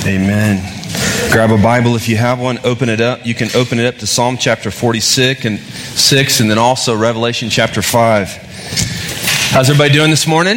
Amen. Grab a Bible if you have one, open it up. You can open it up to Psalm chapter 46 and then also Revelation chapter 5. How's everybody doing this morning?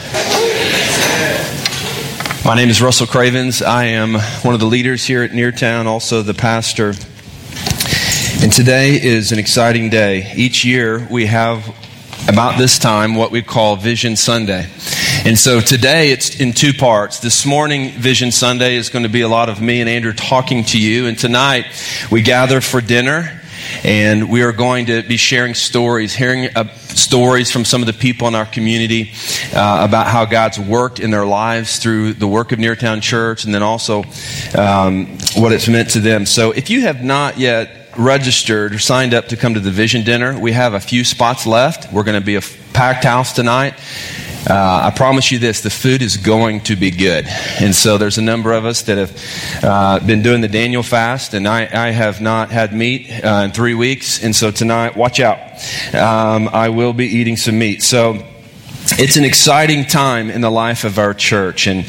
My name is Russell Cravens. I am one of the leaders here at Neartown, also the pastor. And today is an exciting day. Each year we have about this time what we call Vision Sunday. And so today it's in two parts. This morning, Vision Sunday, is going to be a lot of me and Andrew talking to you. And tonight we gather for dinner, and we are going to be sharing stories, hearing stories from some of the people in our community about how God's worked in their lives through the work of Neartown Church, and then also what it's meant to them. So if you have not yet registered or signed up to come to the Vision Dinner, we have a few spots left. We're going to be a packed house tonight. I promise you this, the food is going to be good. And so there's a number of us that have been doing the Daniel fast, and I have not had meat in 3 weeks. And so tonight, watch out. I will be eating some meat. So it's an exciting time in the life of our church. And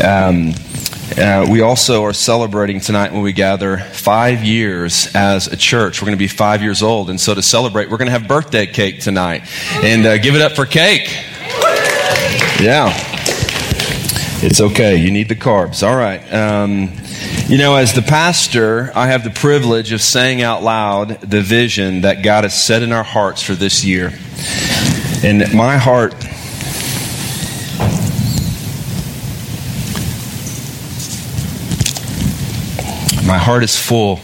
we also are celebrating tonight when we gather 5 years as a church. We're going to be 5 years old. And so to celebrate, we're going to have birthday cake tonight. And give it up for cake. Yeah. It's okay. You need the carbs. All right. As the pastor, I have the privilege of saying out loud the vision that God has set in our hearts for this year. And my heart is full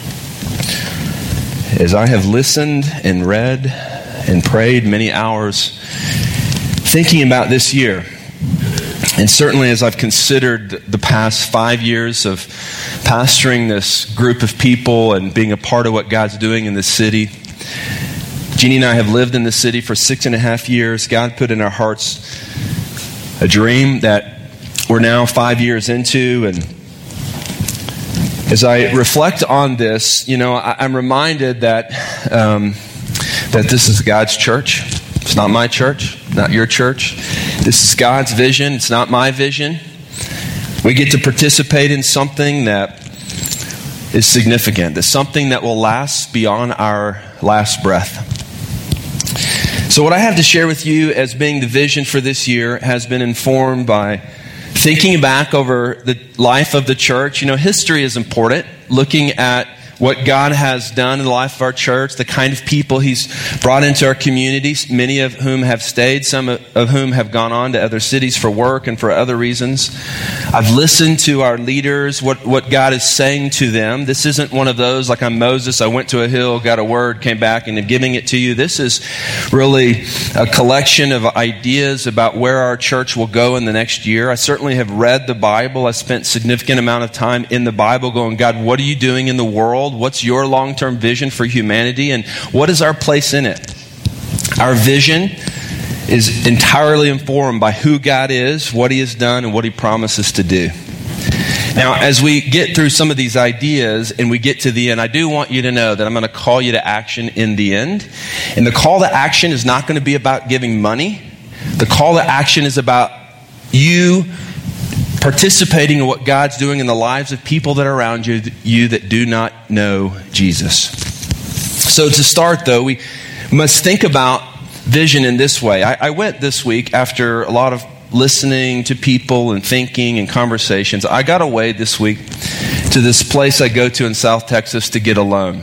as I have listened and read and prayed many hours thinking about this year. And certainly as I've considered the past 5 years of pastoring this group of people and being a part of what God's doing in this city. Jeannie and I have lived in this city for 6.5 years. God put in our hearts a dream that we're now 5 years into. And as I reflect on this, I'm reminded that this is God's church. It's not my church, not your church. This is God's vision. It's not my vision. We get to participate in something that is significant. It's something that will last beyond our last breath. So what I have to share with you as being the vision for this year has been informed by thinking back over the life of the church. History is important. Looking at what God has done in the life of our church, the kind of people He's brought into our communities, many of whom have stayed, some of whom have gone on to other cities for work and for other reasons. I've listened to our leaders, what God is saying to them. This isn't one of those, like I'm Moses, I went to a hill, got a word, came back, and I'm giving it to you. This is really a collection of ideas about where our church will go in the next year. I certainly have read the Bible. I spent a significant amount of time in the Bible going, God, what are you doing in the world? What's your long-term vision for humanity, and what is our place in it? Our vision is entirely informed by who God is, what He has done, and what He promises to do. Now, as we get through some of these ideas and we get to the end, I do want you to know that I'm going to call you to action in the end. And the call to action is not going to be about giving money. The call to action is about you participating in what God's doing in the lives of people that are around you that do not know Jesus. So to start, though, we must think about vision in this way. I went this week after a lot of listening to people and thinking and conversations. I got away this week to this place I go to in South Texas to get alone.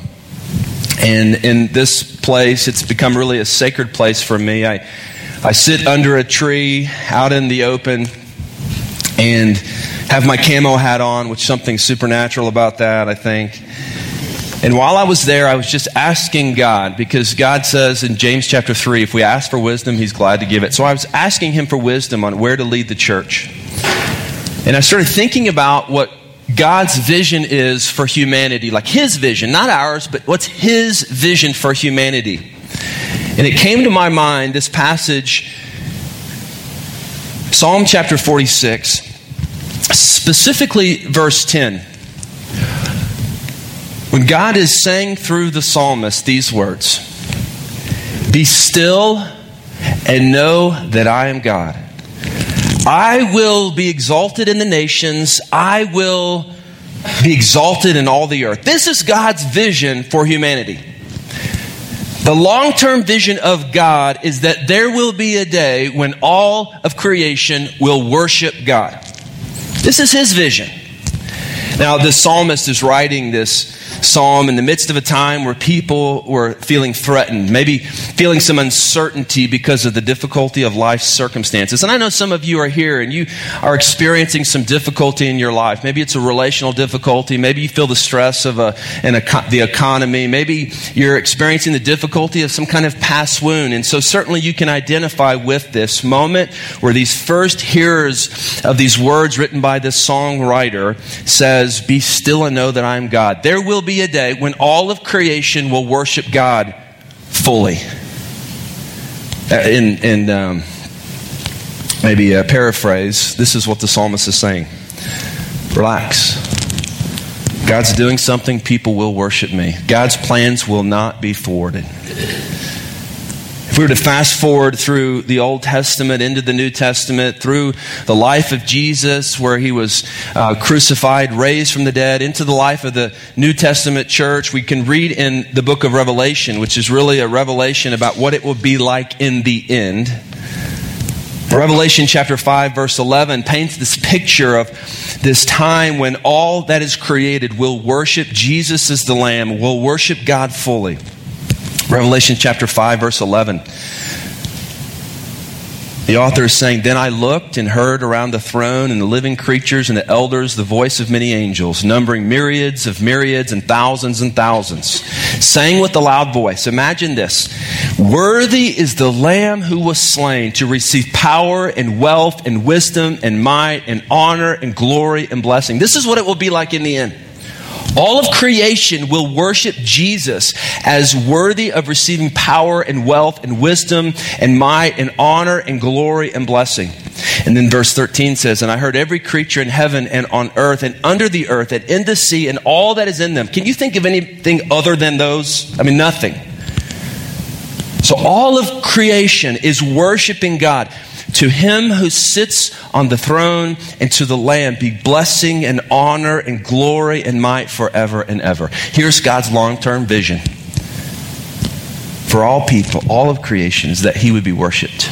And in this place, it's become really a sacred place for me. I sit under a tree out in the open and have my camo hat on, which is something supernatural about that, I think. And while I was there, I was just asking God, because God says in James chapter 3, if we ask for wisdom, He's glad to give it. So I was asking Him for wisdom on where to lead the church. And I started thinking about what God's vision is for humanity, like His vision, not ours, but what's His vision for humanity. And it came to my mind, this passage, Psalm chapter 46, specifically verse 10. When God is saying through the psalmist these words, "Be still and know that I am God. I will be exalted in the nations. I will be exalted in all the earth. This is God's vision for humanity. The long-term vision of God is that there will be a day when all of creation will worship God. This is his vision. Now, the psalmist is writing this psalm in the midst of a time where people were feeling threatened, maybe feeling some uncertainty because of the difficulty of life's circumstances. And I know some of you are here and you are experiencing some difficulty in your life. Maybe it's a relational difficulty. Maybe you feel the stress of the economy. Maybe you're experiencing the difficulty of some kind of past wound. And so certainly you can identify with this moment where these first hearers of these words written by this songwriter says, "Be still and know that I am God." There will be a day when all of creation will worship God fully. In maybe a paraphrase, this is what the psalmist is saying. Relax. God's doing something, people will worship me. God's plans will not be thwarted. If we were to fast forward through the Old Testament into the New Testament, through the life of Jesus where he was crucified, raised from the dead, into the life of the New Testament church, we can read in the book of Revelation, which is really a revelation about what it will be like in the end. Revelation chapter 5 verse 11 paints this picture of this time when all that is created will worship Jesus as the Lamb, will worship God fully. Revelation chapter 5 verse 11. The author is saying, "Then I looked and heard around the throne and the living creatures and the elders the voice of many angels, numbering myriads of myriads and thousands, saying with a loud voice," imagine this, "Worthy is the Lamb who was slain to receive power and wealth and wisdom and might and honor and glory and blessing." This is what it will be like in the end. All of creation will worship Jesus as worthy of receiving power and wealth and wisdom and might and honor and glory and blessing. And then verse 13 says, "And I heard every creature in heaven and on earth and under the earth and in the sea and all that is in them." Can you think of anything other than those? I mean, nothing. So all of creation is worshiping God. "To him who sits on the throne and to the Lamb be blessing and honor and glory and might forever and ever." Here's God's long-term vision for all people, all of creation, is that he would be worshiped.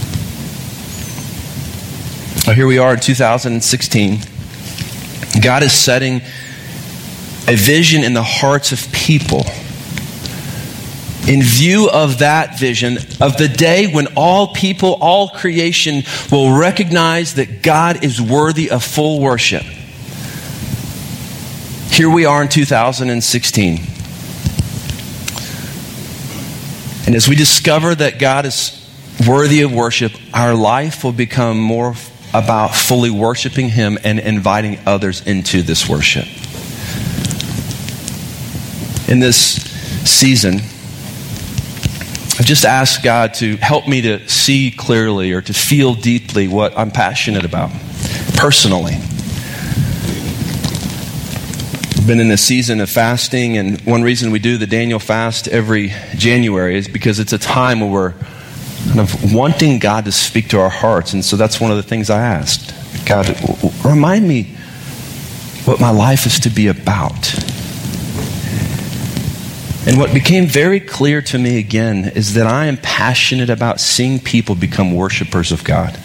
Well, here we are in 2016. God is setting a vision in the hearts of people in view of that vision of the day when all people, all creation will recognize that God is worthy of full worship. Here we are in 2016. And as we discover that God is worthy of worship, our life will become more about fully worshiping him and inviting others into this worship. In this season, I've just asked God to help me to see clearly or to feel deeply what I'm passionate about personally. I've been in a season of fasting, and one reason we do the Daniel fast every January is because it's a time where we're kind of wanting God to speak to our hearts. And so that's one of the things I asked. God, remind me what my life is to be about. And what became very clear to me again is that I am passionate about seeing people become worshipers of God.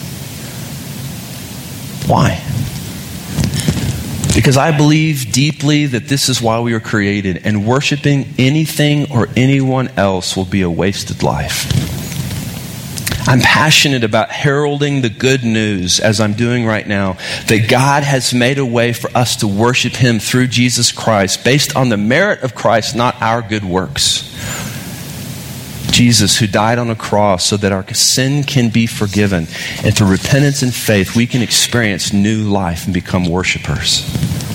Why? Because I believe deeply that this is why we were created, and worshiping anything or anyone else will be a wasted life. I'm passionate about heralding the good news, as I'm doing right now, that God has made a way for us to worship him through Jesus Christ, based on the merit of Christ, not our good works. Jesus, who died on a cross so that our sin can be forgiven, and through repentance and faith, we can experience new life and become worshipers.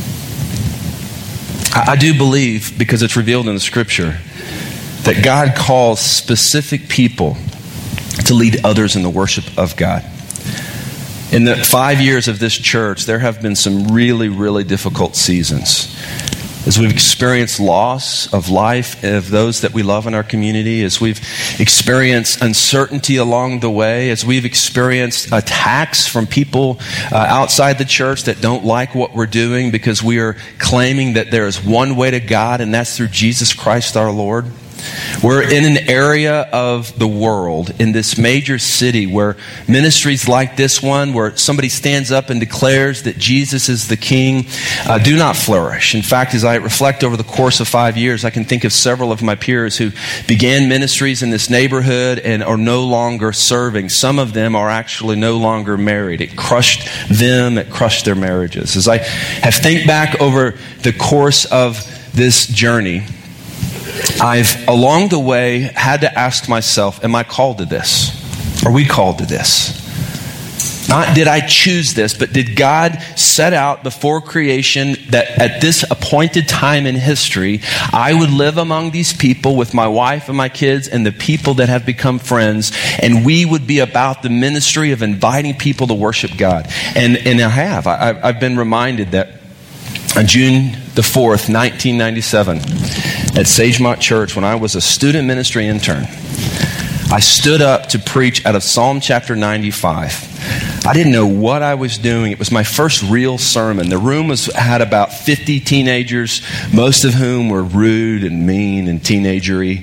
I do believe, because it's revealed in the Scripture, that God calls specific people to lead others in the worship of God. In the 5 years of this church, there have been some really, really difficult seasons. as we've experienced loss of life of those that we love in our community, as we've experienced uncertainty along the way, as we've experienced attacks from people outside the church that don't like what we're doing because we are claiming that there is one way to God, and that's through Jesus Christ our Lord. We're in an area of the world, in this major city, where ministries like this one, where somebody stands up and declares that Jesus is the King, do not flourish. In fact, as I reflect over the course of 5 years, I can think of several of my peers who began ministries in this neighborhood and are no longer serving. Some of them are actually no longer married. It crushed them, it crushed their marriages. As I have think back over the course of this journey, I've, along the way, had to ask myself, am I called to this? Are we called to this? Not did I choose this, but did God set out before creation that at this appointed time in history, I would live among these people with my wife and my kids and the people that have become friends, and we would be about the ministry of inviting people to worship God. And I have. I've been reminded that on June the 4th, 1997, at Sagemont Church, when I was a student ministry intern, I stood up to preach out of Psalm chapter 95. I didn't know what I was doing. It was my first real sermon. The room had about 50 teenagers, most of whom were rude and mean and teenagery.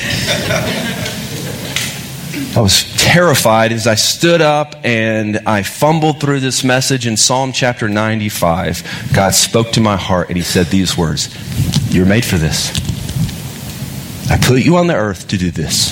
I was terrified as I stood up and I fumbled through this message in Psalm chapter 95. God spoke to my heart and He said these words, "You're made for this. I put you on the earth to do this."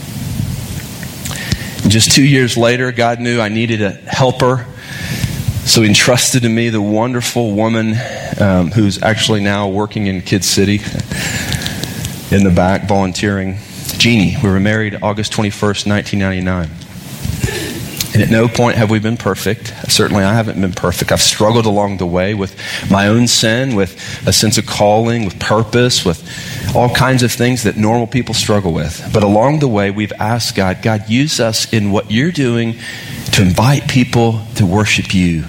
And just 2 years later, God knew I needed a helper. So He entrusted to me the wonderful woman who's actually now working in Kid City in the back, volunteering. Jeannie. We were married August 21st, 1999. And at no point have we been perfect. Certainly I haven't been perfect. I've struggled along the way with my own sin, with a sense of calling, with purpose, with all kinds of things that normal people struggle with. But along the way, we've asked God, God, use us in what you're doing to invite people to worship you.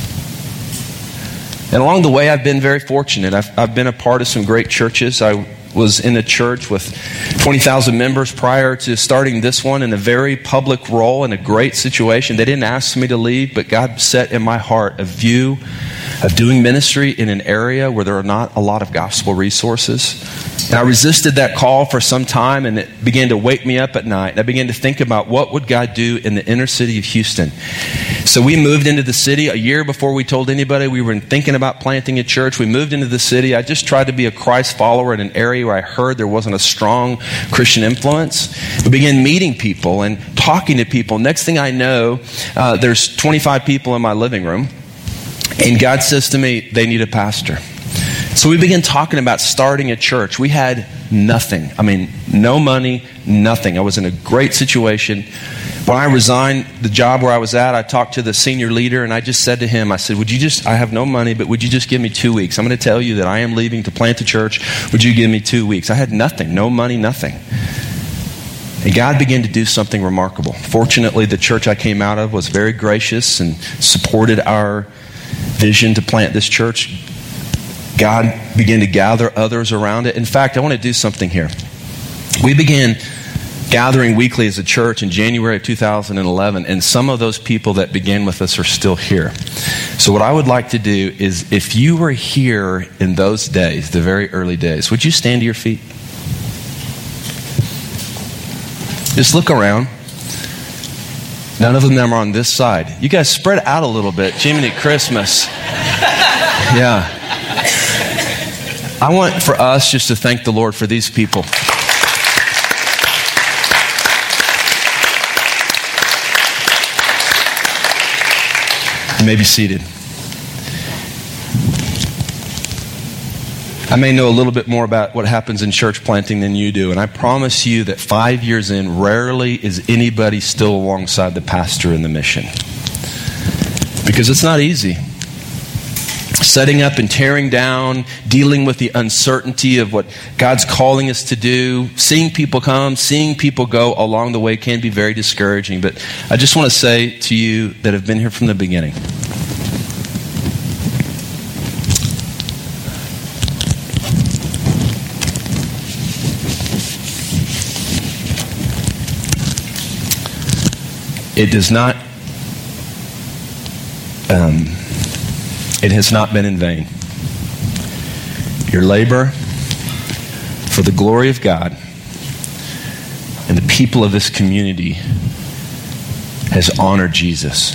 And along the way, I've been very fortunate. I've been a part of some great churches. I was in a church with 20,000 members prior to starting this one, in a very public role, in a great situation. They didn't ask me to leave, but God set in my heart a view of doing ministry in an area where there are not a lot of gospel resources. And I resisted that call for some time, and it began to wake me up at night. And I began to think about what would God do in the inner city of Houston. So we moved into the city a year before we told anybody we were thinking about planting a church. We moved into the city. I just tried to be a Christ follower in an area where I heard there wasn't a strong Christian influence. We began meeting people and talking to people. Next thing I know, there's 25 people in my living room. And God says to me, they need a pastor. So we began talking about starting a church. We had nothing. I mean, no money, nothing. I was in a great situation. When I resigned the job where I was at, I talked to the senior leader and I just said to him, I said, I have no money, but would you just give me 2 weeks? I'm going to tell you that I am leaving to plant a church. Would you give me 2 weeks? I had nothing, no money, nothing. And God began to do something remarkable. Fortunately, the church I came out of was very gracious and supported our vision to plant this church. God began to gather others around it. In fact, I want to do something here. We began gathering weekly as a church in January of 2011, and some of those people that began with us are still here. So what I would like to do is, if you were here in those days, the very early days, would you stand to your feet? Just look around. None of them are on this side. You guys spread out a little bit. Jiminy Christmas. Yeah. I want for us just to thank the Lord for these people. You may be seated. I may know a little bit more about what happens in church planting than you do, and I promise you that 5 years in, rarely is anybody still alongside the pastor in the mission. Because it's not easy. Setting up and tearing down, dealing with the uncertainty of what God's calling us to do, seeing people come, seeing people go along the way can be very discouraging. But I just want to say to you that have been here from the beginning, It does not, it has not been in vain. Your labor for the glory of God and the people of this community has honored Jesus.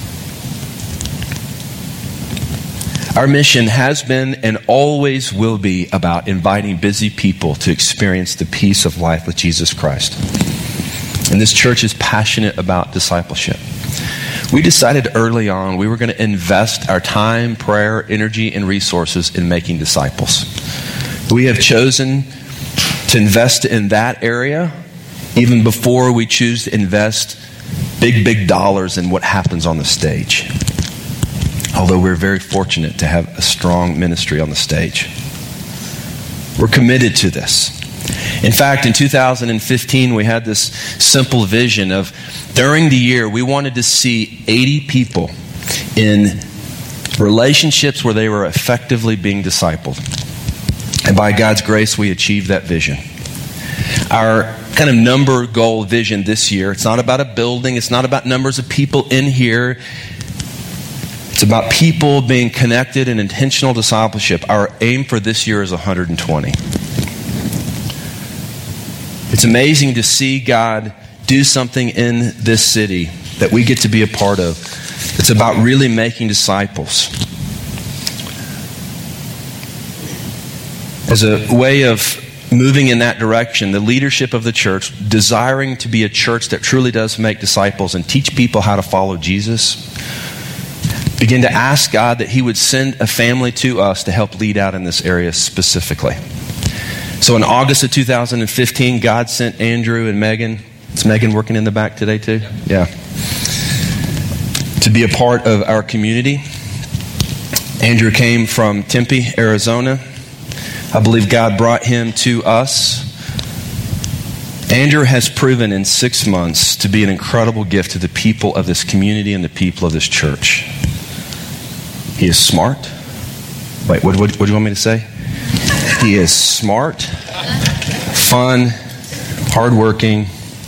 Our mission has been and always will be about inviting busy people to experience the peace of life with Jesus Christ. And this church is passionate about discipleship. We decided early on we were going to invest our time, prayer, energy, and resources in making disciples. We have chosen to invest in that area even before we choose to invest big dollars in what happens on the stage. Although we're very fortunate to have a strong ministry on the stage. We're committed to this. In fact, in 2015, we had this simple vision of, during the year, we wanted to see 80 people in relationships where they were effectively being discipled. And by God's grace, we achieved that vision. Our kind of number goal vision this year, it's not about a building, it's not about numbers of people in here. It's about people being connected in intentional discipleship. Our aim for this year is 120. It's amazing to see God do something in this city that we get to be a part of. It's about really making disciples. As a way of moving in that direction, the leadership of the church, desiring to be a church that truly does make disciples and teach people how to follow Jesus, begin to ask God that He would send a family to us to help lead out in this area specifically. So in August of 2015, God sent Andrew and Megan. Is Megan working in the back today too? Yeah. To be a part of our community. Andrew came from Tempe, Arizona. I believe God brought him to us. Andrew has proven in 6 months to be an incredible gift to the people of this community and the people of this church. He is smart. Wait, what do you want me to say? He is smart, fun, hardworking,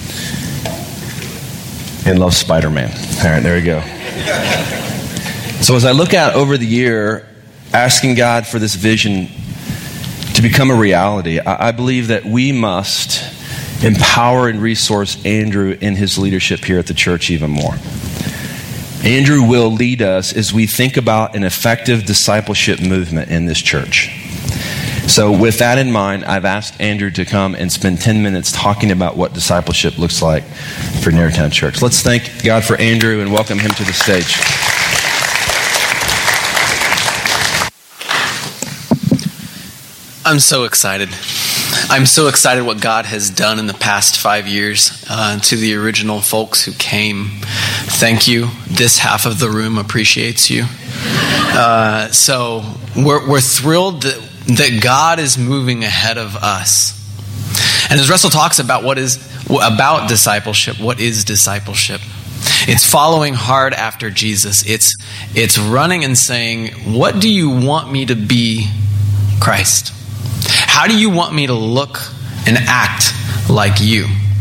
and loves Spider-Man. All right, there we go. So as I look out over the year, asking God for this vision to become a reality, I believe that we must empower and resource Andrew in his leadership here at the church even more. Andrew will lead us as we think about an effective discipleship movement in this church. So with that in mind, I've asked Andrew to come and spend 10 minutes talking about what discipleship looks like for Narrowtown Church. Let's thank God for Andrew and welcome him to the stage. I'm so excited. I'm so excited what God has done in the past 5 years. To the original folks who came, thank you. This half of the room appreciates you. So we're thrilled that God is moving ahead of us. And as Russell talks about about discipleship, what is discipleship? It's following hard after Jesus. It's running and saying, what do you want me to be, Christ? How do you want me to look and act like you?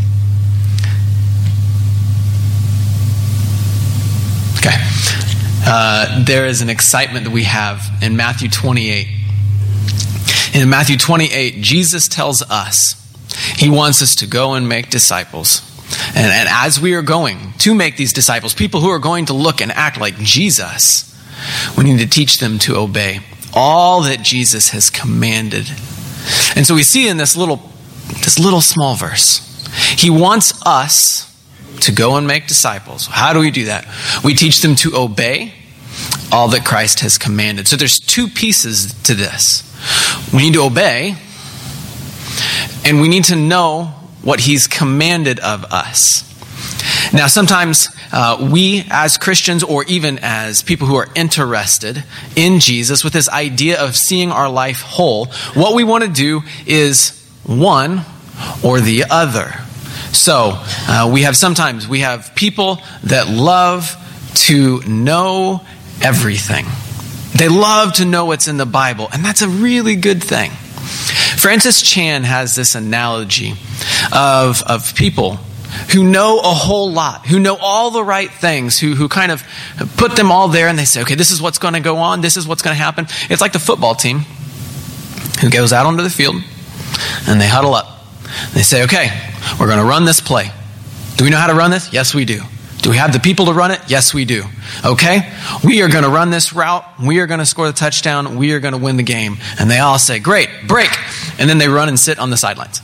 Okay. There is an excitement that we have in Matthew 28. In Matthew 28, Jesus tells us He wants us to go and make disciples. And as we are going to make these disciples, people who are going to look and act like Jesus, we need to teach them to obey all that Jesus has commanded. And so we see in this little small verse, He wants us to go and make disciples. How do we do that? We teach them to obey all that Christ has commanded. So there's two pieces to this. We need to obey, and we need to know what He's commanded of us. Now, sometimes we as Christians, or even as people who are interested in Jesus, with this idea of seeing our life whole, what we want to do is one or the other. So we have people that love to know everything. They love to know what's in the Bible, and that's a really good thing. Francis Chan has this analogy of people who know a whole lot, who know all the right things, who kind of put them all there and they say, okay, this is what's going to go on, this is what's going to happen. It's like the football team who goes out onto the field and they huddle up. They say, okay, we're going to run this play. Do we know how to run this? Yes, we do. Do we have the people to run it? Yes, we do. Okay, we are going to run this route. We are going to score the touchdown. We are going to win the game. And they all say, great, break. And then they run and sit on the sidelines.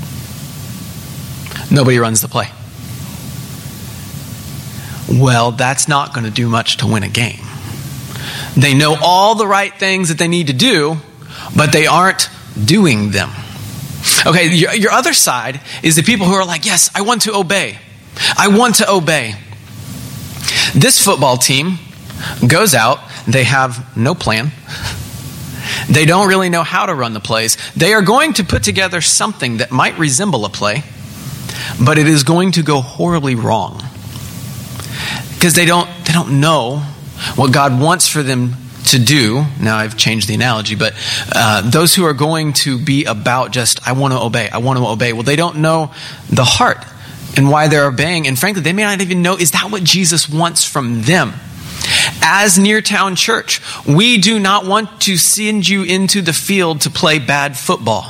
Nobody runs the play. Well, that's not going to do much to win a game. They know all the right things that they need to do, but they aren't doing them. Okay, your other side is the people who are like, yes, I want to obey. I want to obey. This football team goes out. They have no plan. They don't really know how to run the plays. They are going to put together something that might resemble a play, but it is going to go horribly wrong. Because they don't know what God wants for them to do. Now I've changed the analogy, but those who are going to be about just, I want to obey. Well, they don't know the heart and why they're obeying. And frankly, they may not even know, is that what Jesus wants from them? As Neartown Church, we do not want to send you into the field to play bad football.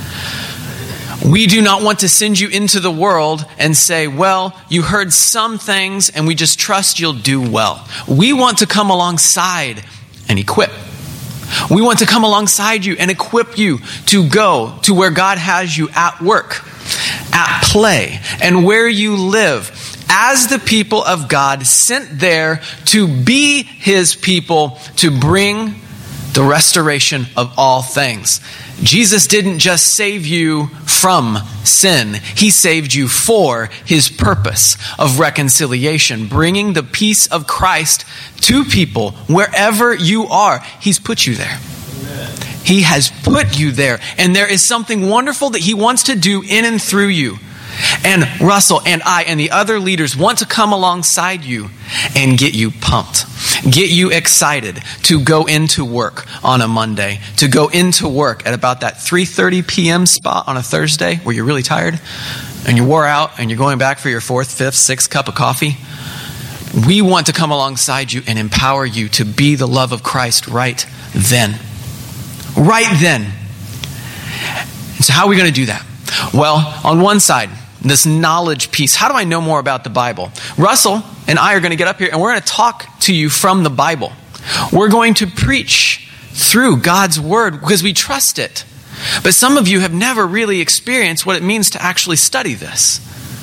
We do not want to send you into the world and say, well, you heard some things and we just trust you'll do well. We want to come alongside and equip. We want to come alongside you and equip you to go to where God has you at work, at play, and where you live as the people of God sent there to be His people to bring the restoration of all things. Jesus didn't just save you from sin. He saved you for His purpose of reconciliation, bringing the peace of Christ to people wherever you are. He's put you there. Amen. He has put you there. And there is something wonderful that He wants to do in and through you. And Russell and I and the other leaders want to come alongside you and get you pumped, get you excited to go into work on a Monday, to go into work at about that 3:30 p.m. spot on a Thursday where you're really tired and you wore out and you're going back for your 4th, 5th, 6th cup of coffee. We want to come alongside you and empower you to be the love of Christ right then. Right then. And so how are we going to do that? Well, on one side, this knowledge piece. How do I know more about the Bible? Russell and I are going to get up here and we're going to talk to you from the Bible. We're going to preach through God's Word because we trust it. But some of you have never really experienced what it means to actually study this.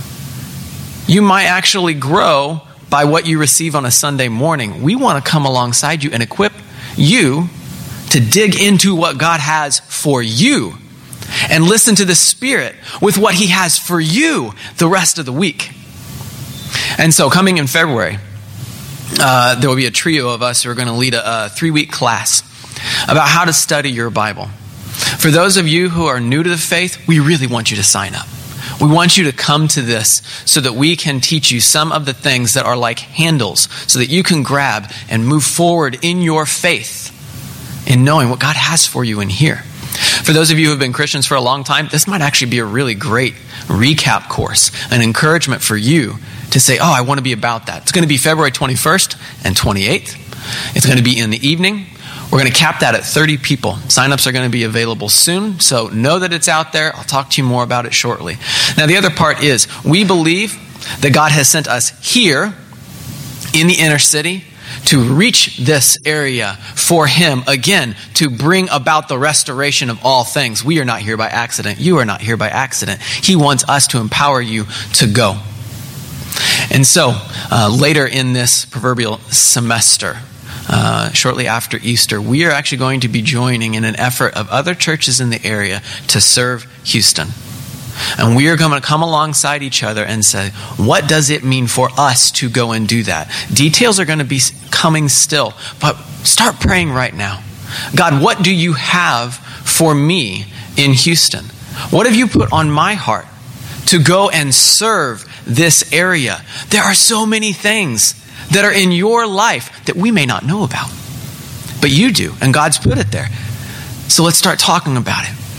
You might actually grow by what you receive on a Sunday morning. We want to come alongside you and equip you to dig into what God has for you. And listen to the Spirit with what He has for you the rest of the week. And so coming in February, there will be a trio of us who are going to lead a 3-week class about how to study your Bible. For those of you who are new to the faith, we really want you to sign up. We want you to come to this so that we can teach you some of the things that are like handles so that you can grab and move forward in your faith in knowing what God has for you in here. For those of you who have been Christians for a long time, this might actually be a really great recap course, an encouragement for you to say, oh, I want to be about that. It's going to be February 21st and 28th. It's going to be in the evening. We're going to cap that at 30 people. Sign-ups are going to be available soon, so know that it's out there. I'll talk to you more about it shortly. Now, the other part is we believe that God has sent us here in the inner city to reach this area for Him, again, to bring about the restoration of all things. We are not here by accident. You are not here by accident. He wants us to empower you to go. And so, later in this proverbial semester, shortly after Easter, we are actually going to be joining in an effort of other churches in the area to serve Houston. And we are going to come alongside each other and say, what does it mean for us to go and do that? Details are going to be coming still, but start praying right now. God, what do you have for me in Houston? What have you put on my heart to go and serve this area? There are so many things that are in your life that we may not know about, but you do, and God's put it there. So let's start talking about it.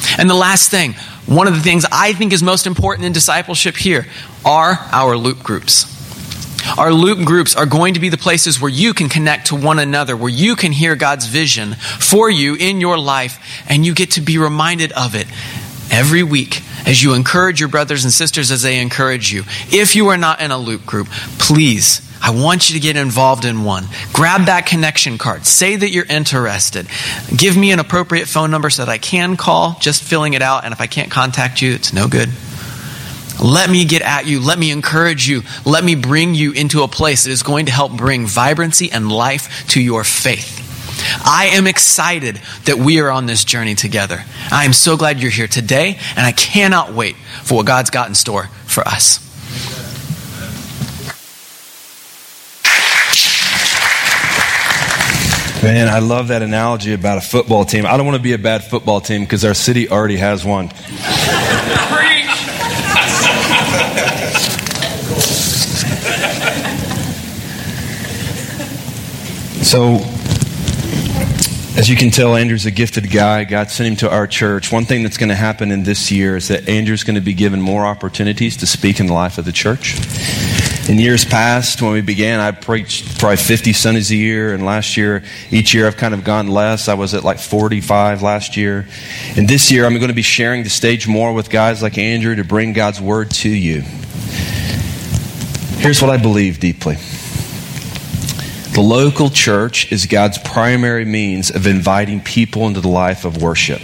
And the last thing, one of the things I think is most important in discipleship here are our loop groups. Our loop groups are going to be the places where you can connect to one another, where you can hear God's vision for you in your life, and you get to be reminded of it every week as you encourage your brothers and sisters as they encourage you. If you are not in a loop group, please, I want you to get involved in one. Grab that connection card. Say that you're interested. Give me an appropriate phone number so that I can call, just filling it out, and if I can't contact you, it's no good. Let me get at you. Let me encourage you. Let me bring you into a place that is going to help bring vibrancy and life to your faith. I am excited that we are on this journey together. I am so glad you're here today, and I cannot wait for what God's got in store for us. Man, I love that analogy about a football team. I don't want to be a bad football team because our city already has one. So, as you can tell, Andrew's a gifted guy. God sent him to our church. One thing that's going to happen in this year is that Andrew's going to be given more opportunities to speak in the life of the church. In years past, when we began, I preached probably 50 Sundays a year, and each year I've kind of gone less. I was at like 45 last year. And this year I'm going to be sharing the stage more with guys like Andrew to bring God's word to you. Here's what I believe deeply. The local church is God's primary means of inviting people into the life of worship.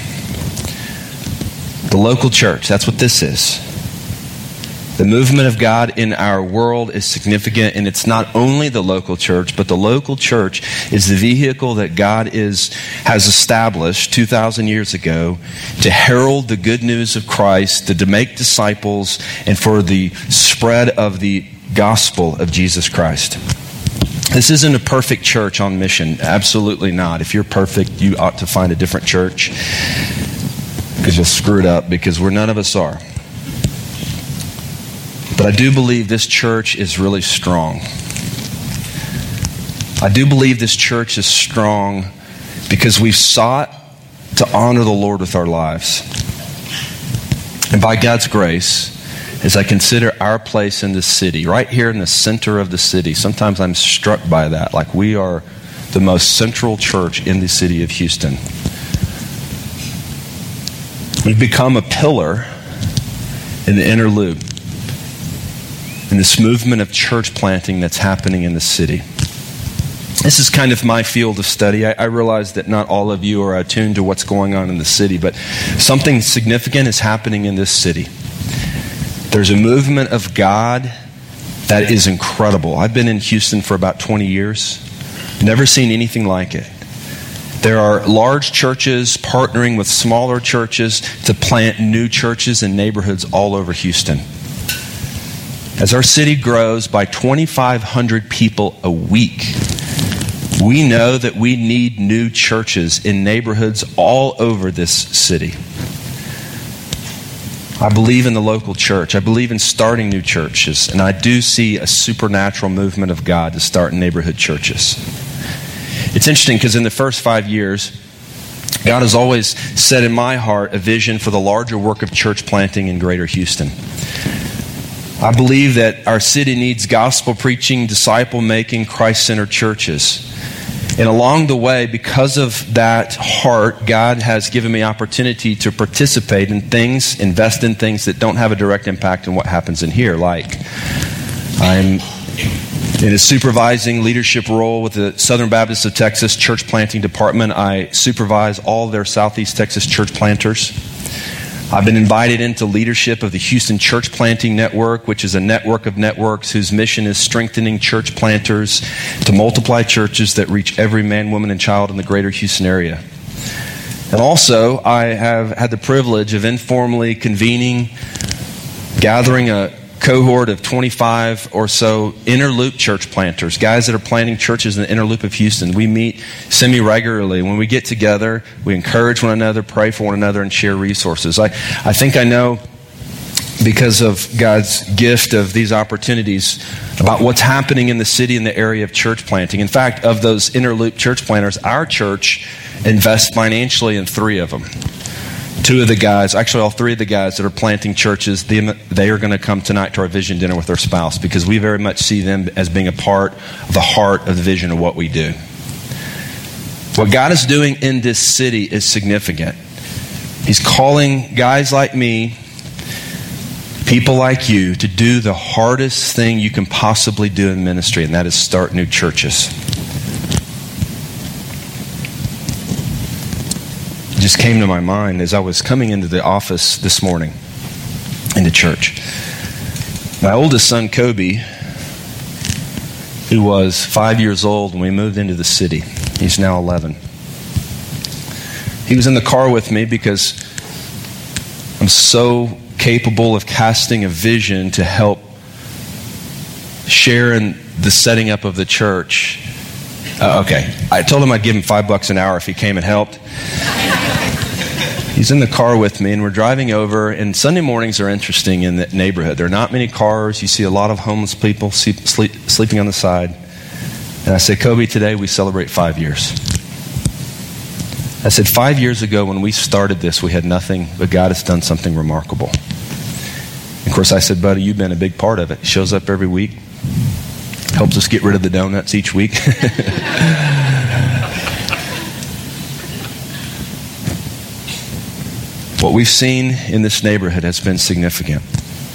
The local church, that's what this is. The movement of God in our world is significant, and it's not only the local church, but the local church is the vehicle that God has established 2,000 years ago to herald the good news of Christ, to make disciples, and for the spread of the gospel of Jesus Christ. This isn't a perfect church on mission. Absolutely not. If you're perfect, you ought to find a different church because you'll screw it up, because none of us are. But I do believe this church is really strong. I do believe this church is strong because we've sought to honor the Lord with our lives. And by God's grace, as I consider our place in the city, right here in the center of the city, sometimes I'm struck by that, like we are the most central church in the city of Houston. We've become a pillar in the inner loop, in this movement of church planting that's happening in the city. This is kind of my field of study. I realize that not all of you are attuned to what's going on in the city, but something significant is happening in this city. There's a movement of God that is incredible. I've been in Houston for about 20 years. Never seen anything like it. There are large churches partnering with smaller churches to plant new churches in neighborhoods all over Houston. As our city grows by 2,500 people a week, we know that we need new churches in neighborhoods all over this city. I believe in the local church. I believe in starting new churches. And I do see a supernatural movement of God to start neighborhood churches. It's interesting because in the first 5 years, God has always set in my heart a vision for the larger work of church planting in Greater Houston. I believe that our city needs gospel preaching, disciple making, Christ-centered churches. And along the way, because of that heart, God has given me opportunity to participate in things, invest in things that don't have a direct impact on what happens in here. Like, I'm in a supervising leadership role with the Southern Baptist of Texas Church Planting Department. I supervise all their Southeast Texas church planters. I've been invited into leadership of the Houston Church Planting Network, which is a network of networks whose mission is strengthening church planters to multiply churches that reach every man, woman, and child in the greater Houston area. And also, I have had the privilege of informally convening, gathering a cohort of 25 or so inner loop church planters, guys that are planting churches in the inner loop of Houston. We meet semi-regularly. When we get together, we encourage one another, pray for one another, and share resources. I think I know, because of God's gift of these opportunities, about what's happening in the city in the area of church planting. In fact, of those inner loop church planters, our church invests financially in 3 of them. Two of the guys, actually all three of the guys that are planting churches, they are going to come tonight to our vision dinner with their spouse, because we very much see them as being a part of the heart of the vision of what we do. What God is doing in this city is significant. He's calling guys like me, people like you, to do the hardest thing you can possibly do in ministry, and that is start new churches. It just came to my mind as I was coming into the office this morning, into church. My oldest son, Kobe, who was 5 years old when we moved into the city, he's now 11. He was in the car with me because I'm so capable of casting a vision to help share in the setting up of the church. Okay, I told him I'd give him $5 an hour if he came and helped. He's in the car with me, and we're driving over, and Sunday mornings are interesting in the neighborhood. There are not many cars. You see a lot of homeless people sleeping on the side. And I said, Kobe, today we celebrate 5 years. I said, 5 years ago when we started this, we had nothing, but God has done something remarkable. Of course, I said, buddy, you've been a big part of it. He shows up every week, helps us get rid of the donuts each week. What we've seen in this neighborhood has been significant.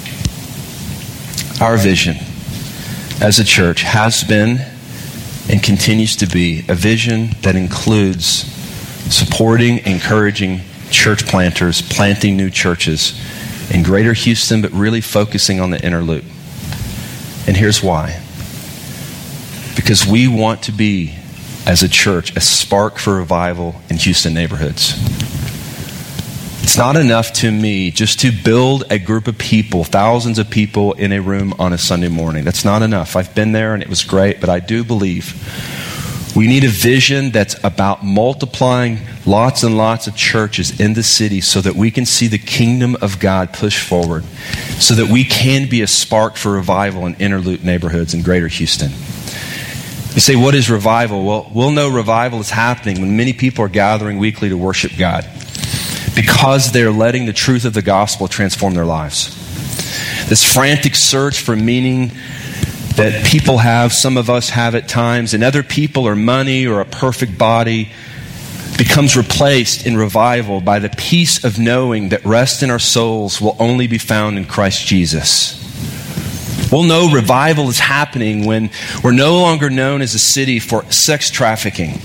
Our vision as a church has been and continues to be a vision that includes supporting, encouraging church planters, planting new churches in Greater Houston, but really focusing on the inner loop. And here's why. Because we want to be, as a church, a spark for revival in Houston neighborhoods. It's not enough to me just to build a group of people, thousands of people in a room on a Sunday morning. That's not enough. I've been there and it was great, but I do believe we need a vision that's about multiplying lots and lots of churches in the city so that we can see the kingdom of God push forward, so that we can be a spark for revival in inner loop neighborhoods in Greater Houston. You say, what is revival? Well, we'll know revival is happening when many people are gathering weekly to worship God, because they're letting the truth of the gospel transform their lives. This frantic search for meaning that people have, some of us have at times, and other people, or money, or a perfect body, becomes replaced in revival by the peace of knowing that rest in our souls will only be found in Christ Jesus. We'll know revival is happening when we're no longer known as a city for sex trafficking.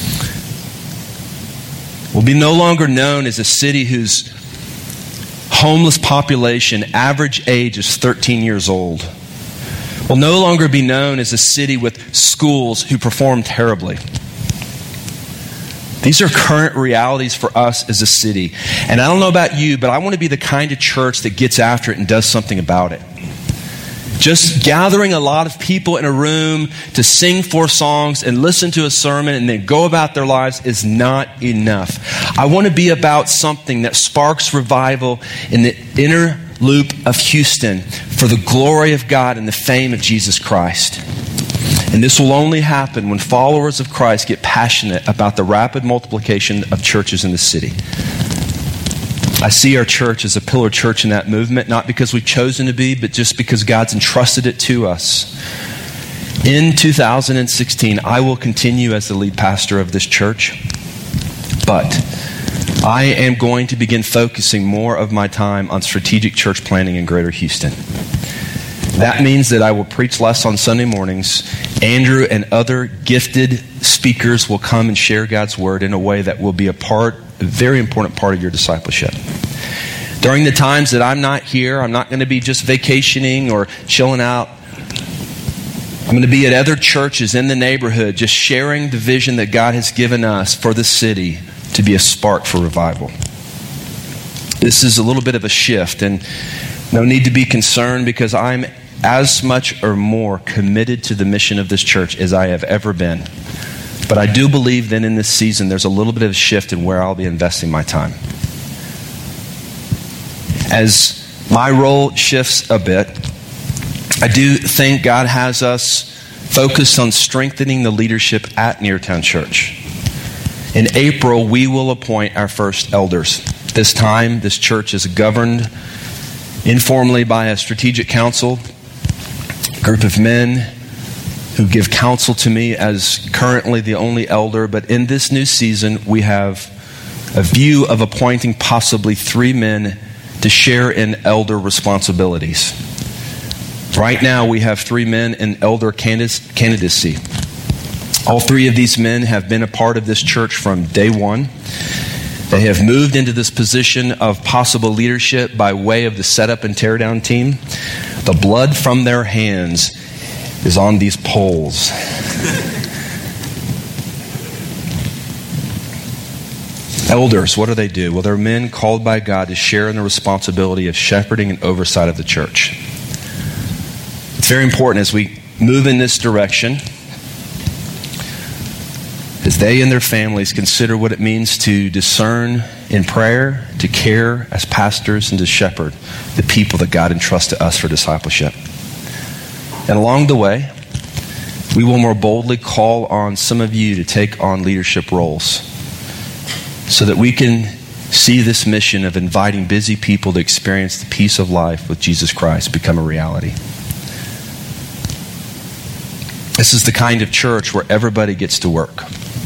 We'll be no longer known as a city whose homeless population average age is 13 years old. We'll no longer be known as a city with schools who perform terribly. These are current realities for us as a city. And I don't know about you, but I want to be the kind of church that gets after it and does something about it. Just gathering a lot of people in a room to sing 4 songs and listen to a sermon and then go about their lives is not enough. I want to be about something that sparks revival in the inner loop of Houston for the glory of God and the fame of Jesus Christ. And this will only happen when followers of Christ get passionate about the rapid multiplication of churches in the city. I see our church as a pillar church in that movement, not because we've chosen to be, but just because God's entrusted it to us. In 2016, I will continue as the lead pastor of this church, but I am going to begin focusing more of my time on strategic church planning in Greater Houston. That means that I will preach less on Sunday mornings. Andrew and other gifted speakers will come and share God's word in a way that will be a very important part of your discipleship. During the times that I'm not here, I'm not going to be just vacationing or chilling out. I'm going to be at other churches in the neighborhood, just sharing the vision that God has given us for the city to be a spark for revival. This is a little bit of a shift, and no need to be concerned, because I'm as much or more committed to the mission of this church as I have ever been. But I do believe that in this season, there's a little bit of a shift in where I'll be investing my time. As my role shifts a bit, I do think God has us focused on strengthening the leadership at Neartown Church. In April, we will appoint our first elders. this time, this church is governed informally by a strategic council, a group of men who give counsel to me as currently the only elder. But in this new season, we have a view of appointing possibly 3 men to share in elder responsibilities. Right now, we have 3 men in elder candidacy. All 3 of these men have been a part of this church from day one. They have moved into this position of possible leadership by way of the setup and teardown team. The blood from their hands is on these poles. Elders, what do? Well, they're men called by God to share in the responsibility of shepherding and oversight of the church. It's very important as we move in this direction, as they and their families consider what it means to discern in prayer, to care as pastors, and to shepherd the people that God entrusts to us for discipleship. And along the way, we will more boldly call on some of you to take on leadership roles so that we can see this mission of inviting busy people to experience the peace of life with Jesus Christ become a reality. This is the kind of church where everybody gets to work.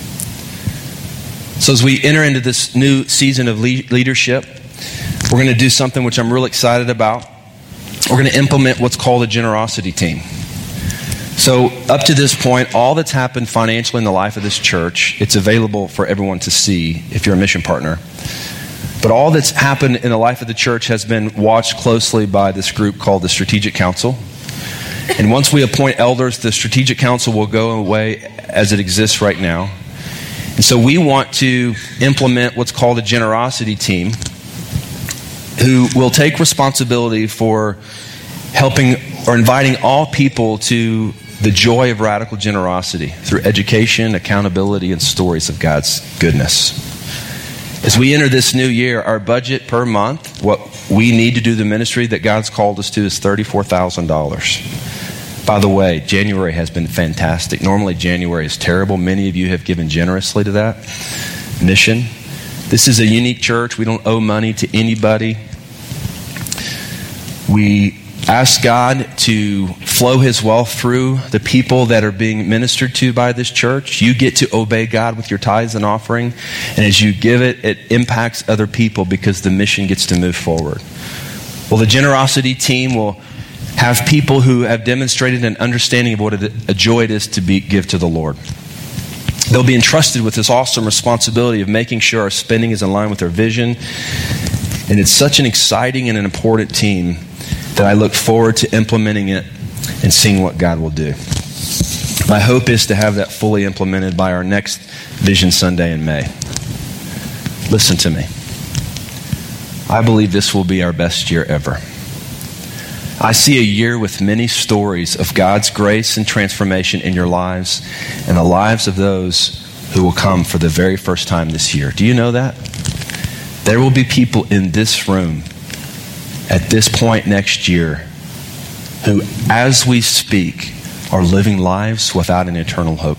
So as we enter into this new season of leadership, we're going to do something which I'm really excited about. We're going to implement what's called a generosity team. So up to this point, all that's happened financially in the life of this church, it's available for everyone to see if you're a mission partner. But all that's happened in the life of the church has been watched closely by this group called the Strategic Council. And once we appoint elders, the Strategic Council will go away as it exists right now. And so we want to implement what's called a generosity team who will take responsibility for helping or inviting all people to the joy of radical generosity through education, accountability, and stories of God's goodness. As we enter this new year, our budget per month, what we need to do the ministry that God's called us to, is $34,000. By the way, January has been fantastic. Normally January is terrible. Many of you have given generously to that mission. This is a unique church. We don't owe money to anybody. We ask God to flow His wealth through the people that are being ministered to by this church. You get to obey God with your tithes and offering. And as you give it, it impacts other people because the mission gets to move forward. Well, the generosity team will have people who have demonstrated an understanding of what a joy it is to give to the Lord. They'll be entrusted with this awesome responsibility of making sure our spending is in line with our vision. And it's such an exciting and an important team that I look forward to implementing it and seeing what God will do. My hope is to have that fully implemented by our next Vision Sunday in May. Listen to me. I believe this will be our best year ever. I see a year with many stories of God's grace and transformation in your lives and the lives of those who will come for the very first time this year. Do you know that? There will be people in this room at this point next year who, as we speak, are living lives without an eternal hope.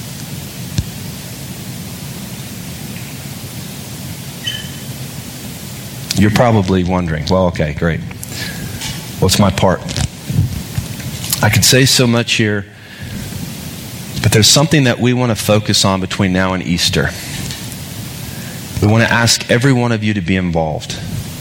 You're probably wondering, well, okay, great. What's my part? I could say so much here, but there's something that we want to focus on between now and Easter. We want to ask every one of you to be involved.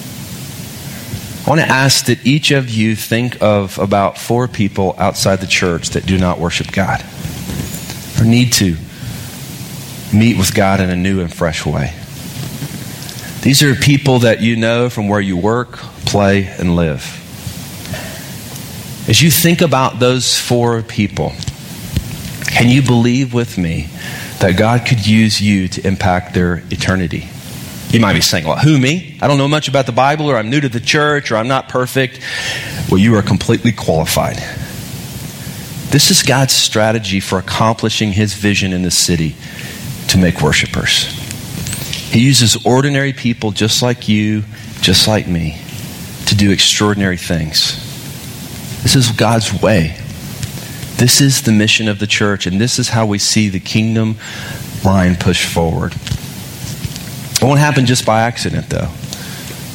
I want to ask that each of you think of about 4 people outside the church that do not worship God or need to meet with God in a new and fresh way. These are people that you know from where you work, play, and live. As you think about those 4 people, can you believe with me that God could use you to impact their eternity? You might be saying, well, who, me? I don't know much about the Bible, or I'm new to the church, or I'm not perfect. Well, you are completely qualified. This is God's strategy for accomplishing His vision in the city to make worshipers. He uses ordinary people just like you, just like me, to do extraordinary things. This is God's way. This is the mission of the church, and this is how we see the kingdom line push forward. It won't happen just by accident, though.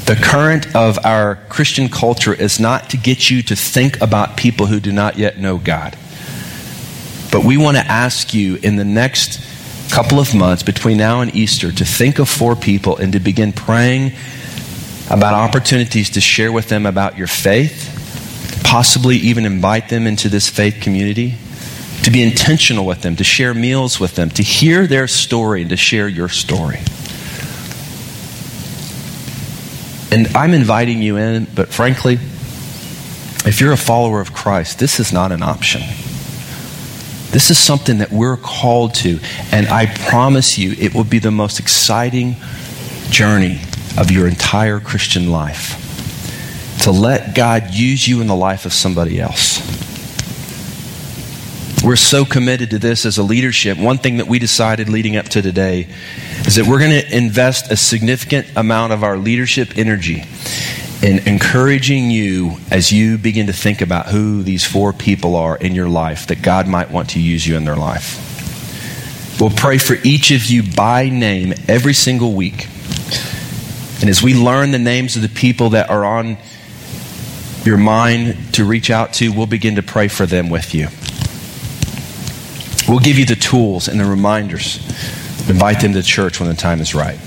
The current of our Christian culture is not to get you to think about people who do not yet know God. But we want to ask you in the next couple of months, between now and Easter, to think of 4 people and to begin praying about opportunities to share with them about your faith, possibly even invite them into this faith community, to be intentional with them, to share meals with them, to hear their story and to share your story. And I'm inviting you in, but frankly, if you're a follower of Christ, this is not an option. This is something that we're called to, and I promise you it will be the most exciting journey of your entire Christian life, to let God use you in the life of somebody else. We're so committed to this as a leadership. One thing that we decided leading up to today is that we're going to invest a significant amount of our leadership energy in encouraging you as you begin to think about who these 4 people are in your life that God might want to use you in their life. We'll pray for each of you by name every single week. And as we learn the names of the people that are on your mind to reach out to, we'll begin to pray for them with you. We'll give you the tools and the reminders. Invite them to church when the time is right.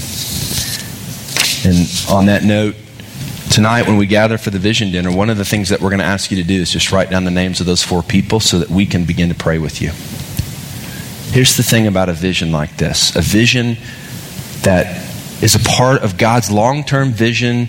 And on that note, tonight when we gather for the vision dinner, one of the things that we're going to ask you to do is just write down the names of those 4 people so that we can begin to pray with you. Here's the thing about a vision like this. A vision that is a part of God's long-term vision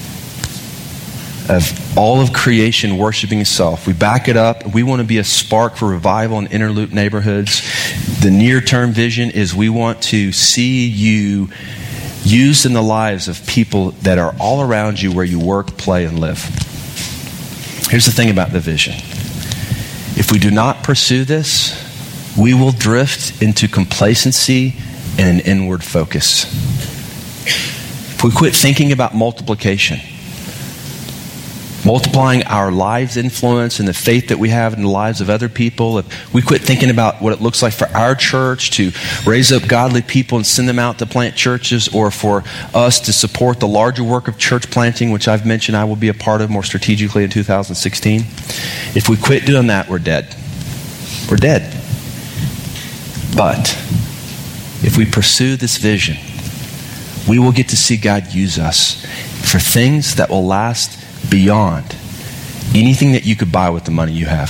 of all of creation worshiping Himself. We back it up. We want to be a spark for revival in Interloop neighborhoods. The near-term vision is we want to see you used in the lives of people that are all around you where you work, play, and live. Here's the thing about the vision. If we do not pursue this, we will drift into complacency and an inward focus. If we quit thinking about multiplication, multiplying our lives' influence and the faith that we have in the lives of other people, if we quit thinking about what it looks like for our church to raise up godly people and send them out to plant churches, or for us to support the larger work of church planting, which I've mentioned I will be a part of more strategically in 2016. If we quit doing that, we're dead. We're dead. But if we pursue this vision, we will get to see God use us for things that will last beyond anything that you could buy with the money you have.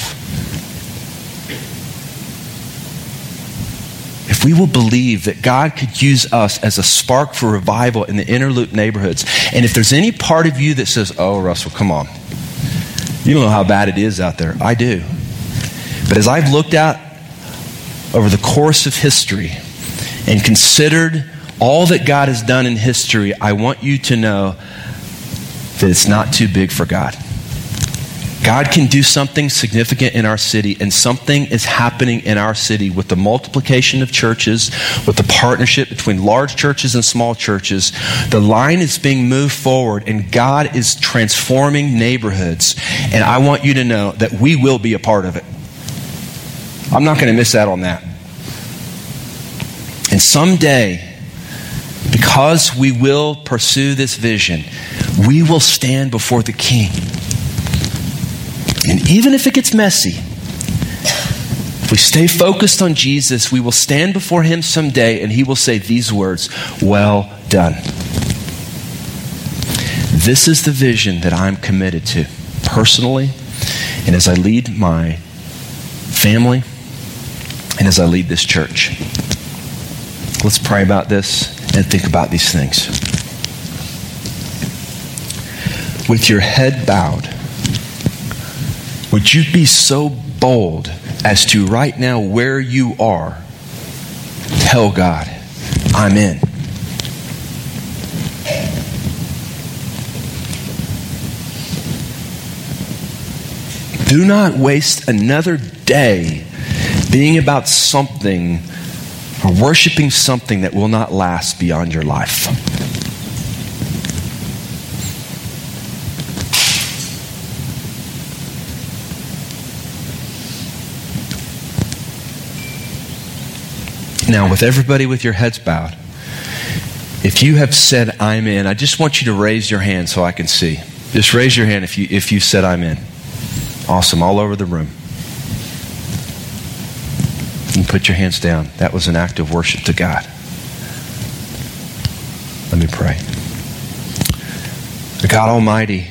If we will believe that God could use us as a spark for revival in the Interloop neighborhoods, and if there's any part of you that says, "Oh, Russell, come on. You don't know how bad it is out there." I do. But as I've looked out over the course of history and considered all that God has done in history, I want you to know that it's not too big for God. God can do something significant in our city, and something is happening in our city with the multiplication of churches, with the partnership between large churches and small churches. The line is being moved forward, and God is transforming neighborhoods. And I want you to know that we will be a part of it. I'm not going to miss out on that. And someday, because we will pursue this vision, we will stand before the King. And even if it gets messy, if we stay focused on Jesus, we will stand before Him someday and He will say these words, "Well done." This is the vision that I'm committed to personally, and as I lead my family, and as I lead this church. Let's pray about this and think about these things. With your head bowed, would you be so bold as to right now where you are, tell God, "I'm in." Do not waste another day being about something or worshiping something that will not last beyond your life. Now, with everybody with your heads bowed, If you have said, I'm in, I just want you to raise your hand so I can see. Just raise your hand if you said, I'm in. Awesome, all over the room. And put your hands down. That was an act of worship to God. Let me pray. God Almighty,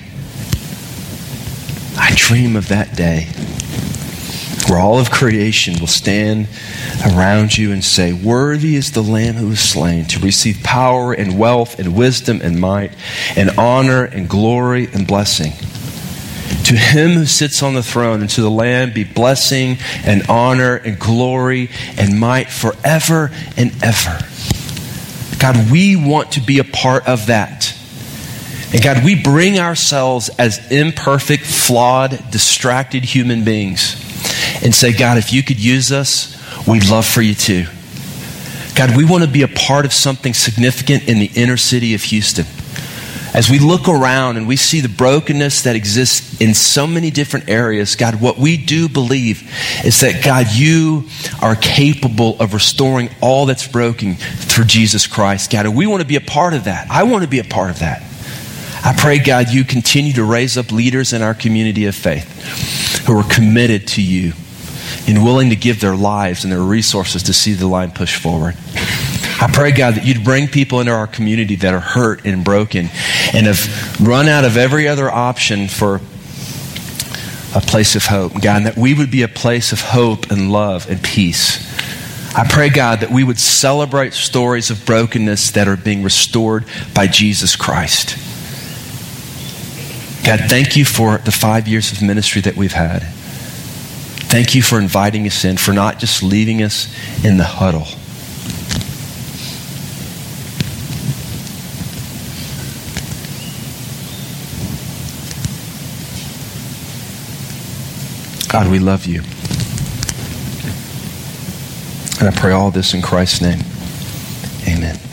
I dream of that day where all of creation will stand around you and say, worthy is the Lamb who was slain to receive power and wealth and wisdom and might and honor and glory and blessing. To him who sits on the throne and to the Lamb be blessing and honor and glory and might forever and ever. God, we want to be a part of that. And God, we bring ourselves as imperfect, flawed, distracted human beings and say, God, if you could use us, we'd love for you to. God, we want to be a part of something significant in the inner city of Houston. As we look around and we see the brokenness that exists in so many different areas, God, what we do believe is that, God, you are capable of restoring all that's broken through Jesus Christ. God, and we want to be a part of that. I want to be a part of that. I pray, God, you continue to raise up leaders in our community of faith who are committed to you and willing to give their lives and their resources to see the line push forward. I pray, God, that you'd bring people into our community that are hurt and broken and have run out of every other option for a place of hope. God, and that we would be a place of hope and love and peace. I pray, God, that we would celebrate stories of brokenness that are being restored by Jesus Christ. God, thank you for the 5 years of ministry that we've had. Thank you for inviting us in, for not just leaving us in the huddle. God, we love you. And I pray all this in Christ's name. Amen.